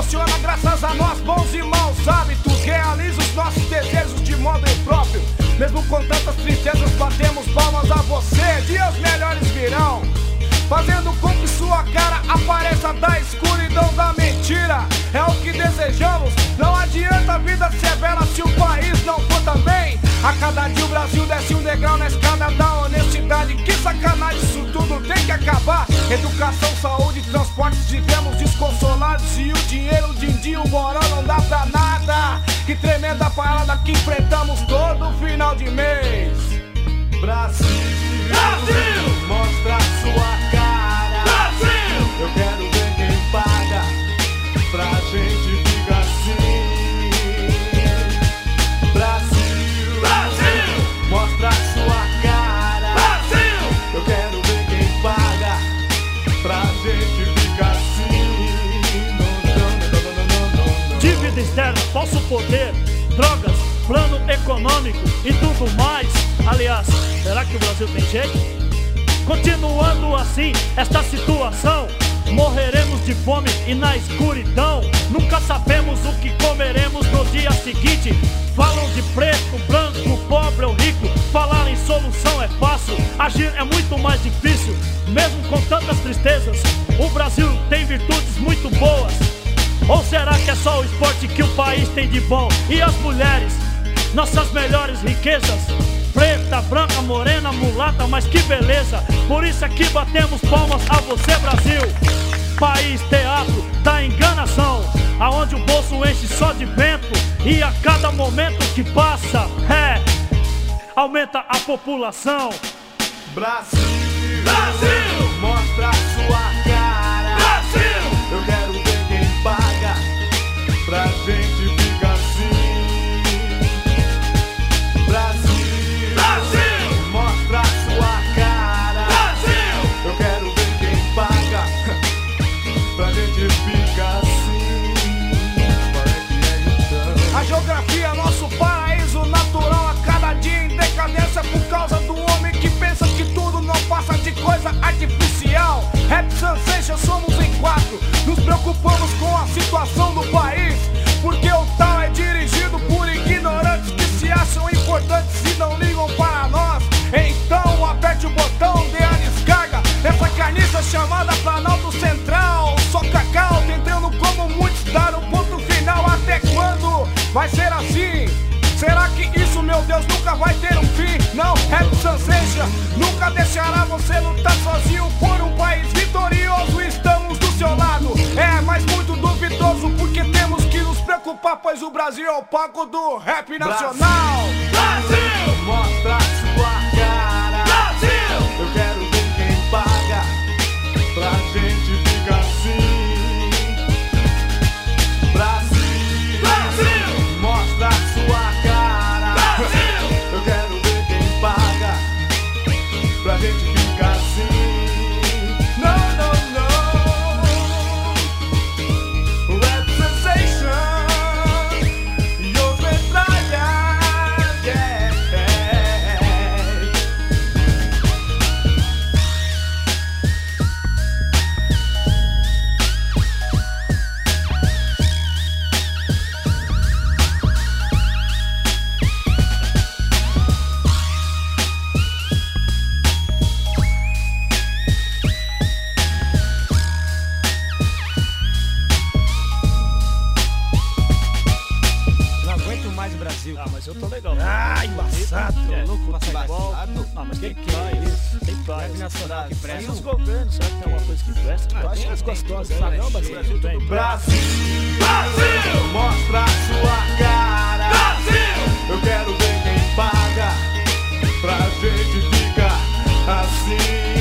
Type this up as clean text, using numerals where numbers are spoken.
emociona graças a nós, bons e maus hábitos. Realiza os nossos desejos de modo impróprio. Mesmo com tantas tristezas, batemos palmas a você. Dias melhores virão, fazendo com que sua cara apareça da escuridão da mentira. É o que desejamos. Não adianta a vida ser bela se o país não for também. A cada dia o Brasil desce um degrau na escada da honestidade. Que sacanagem, isso tudo tem que acabar. Educação, saúde, transportes, vivemos desconsolados. E o dinheiro, o din-din, o morão não dá pra nada. Que tremenda parada que enfrentamos todo final de mês. Brasil, Brasil, mostra a sua cara. Brasil, Eu quero ver quem paga pra gente ficar assim. Brasil, Brasil, mostra a sua cara. Brasil, Eu quero ver quem paga pra gente ficar assim. Não. Dívida externa, falso poder, drogas, plano econômico e tudo mais. Aliás, será que o Brasil tem jeito? Continuando assim, esta situação, morreremos de fome e na escuridão. Nunca sabemos o que comeremos no dia seguinte. Falam de preto, branco, pobre ou rico. Falar em solução é fácil, agir é muito mais difícil. Mesmo com tantas tristezas, o Brasil tem virtudes muito boas. Ou será que é só o esporte que o país tem de bom? E as mulheres, nossas melhores riquezas? Preta, branca, morena, mulata, mas que beleza. Por isso aqui batemos palmas a você, Brasil. País, teatro da enganação, aonde o bolso enche só de vento. E a cada momento que passa, aumenta a população. Brasil, Brasil, mostra a sua cara. Brasil, Eu quero ver quem paga pra gente ficar assim. Brasil, Brasil, mostra a sua cara. Brasil, Eu quero ver quem paga pra gente ficar assim. Qual é que é então? A geografia é nosso paraíso natural. A cada dia em decadência por causa do homem que pensa que tudo não passa de coisa artificial. Rap Sensation somos em 4. Nos preocupamos com a situação do país, porque o tal é dirigido por ignorantes que se acham importantes e não ligam para nós. Então aperte o botão, dê a descarga nessa carniça chamada Planalto Central. Só cacau, tentando como muitos dar o ponto final. Até quando vai ser assim? Será que isso, meu Deus, nunca vai ter um fim? Não, Rap Sensation nunca deixará você lutar sozinho por um país vitorioso. Estamos do seu lado, mas muito duvidoso, porque temos que nos preocupar, pois o Brasil é o palco do rap nacional. Brasil, Mostra a sua cara. Brasil, Eu quero ver quem paga pra gente ficar assim. Brasil, Brasil, mostra a sua cara. Brasil, Eu quero ver quem paga pra gente ficar assim. Não. Rap Sensation e os metralhas, yeah. Não aguento mais o Brasil. Ah, mas eu tô legal. Embaçado. Louco, Embaçado. Ah, mas tem praia, tem praia. Rap nacional que presta. E os governos, será que tem alguma coisa que presta? Eu acho que as gostosas, né? Não, mas o Brasil tem. Brasil, Brasil, mostra a sua cara. Brasil, Eu quero ver quem paga pra gente ficar assim.